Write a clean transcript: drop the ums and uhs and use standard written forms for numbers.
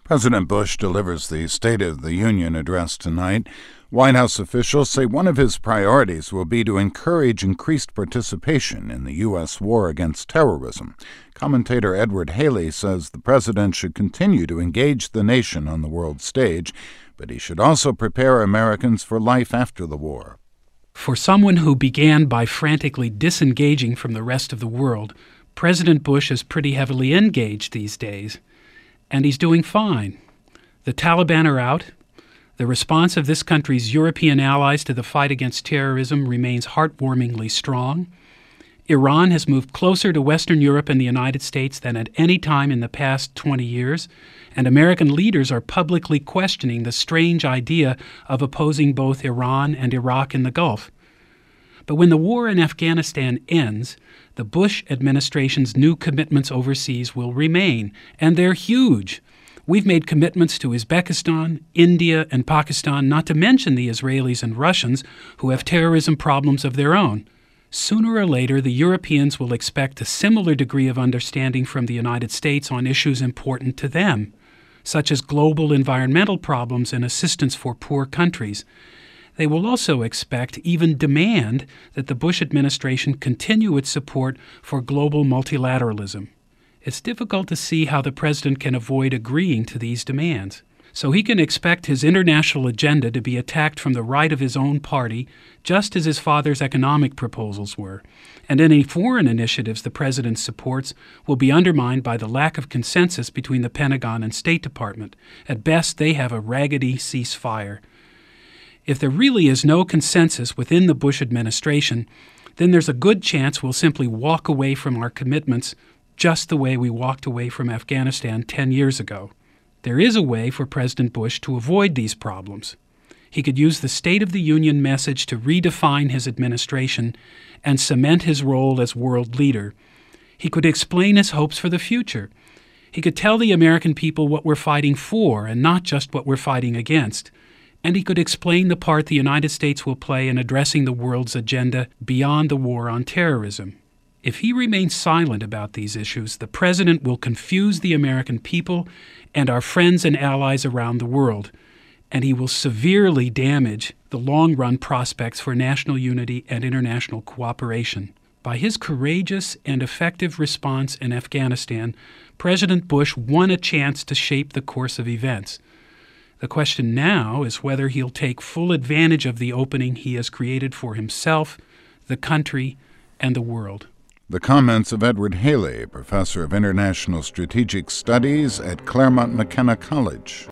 President Bush delivers the State of the Union address tonight. White House officials say one of his priorities will be to encourage increased participation in the U.S. war against terrorism. Commentator Edward Haley says the president should continue to engage the nation on the world stage, but he should also prepare Americans for life after the war. For someone who began by frantically disengaging from the rest of the world, President Bush is pretty heavily engaged these days. And he's doing fine. The Taliban are out. The response of this country's European allies to the fight against terrorism remains heartwarmingly strong. Iran has moved closer to Western Europe and the United States than at any time in the past 20 years, and American leaders are publicly questioning the strange idea of opposing both Iran and Iraq in the Gulf. But when the war in Afghanistan ends, the Bush administration's new commitments overseas will remain, and they're huge. We've made commitments to Uzbekistan, India, and Pakistan, not to mention the Israelis and Russians, who have terrorism problems of their own. Sooner or later, the Europeans will expect a similar degree of understanding from the United States on issues important to them, such as global environmental problems and assistance for poor countries. They will also expect, even demand, that the Bush administration continue its support for global multilateralism. It's difficult to see how the president can avoid agreeing to these demands. So he can expect his international agenda to be attacked from the right of his own party, just as his father's economic proposals were. And any foreign initiatives the president supports will be undermined by the lack of consensus between the Pentagon and State Department. At best, they have a raggedy ceasefire. If there really is no consensus within the Bush administration, then there's a good chance we'll simply walk away from our commitments just the way we walked away from Afghanistan 10 years ago. There is a way for President Bush to avoid these problems. He could use the State of the Union message to redefine his administration and cement his role as world leader. He could explain his hopes for the future. He could tell the American people what we're fighting for and not just what we're fighting against. And he could explain the part the United States will play in addressing the world's agenda beyond the war on terrorism. If he remains silent about these issues, the president will confuse the American people and our friends and allies around the world, and he will severely damage the long-run prospects for national unity and international cooperation. By his courageous and effective response in Afghanistan, President Bush won a chance to shape the course of events. The question now is whether he'll take full advantage of the opening he has created for himself, the country, and the world. The comments of Edward Haley, professor of international strategic studies at Claremont McKenna College.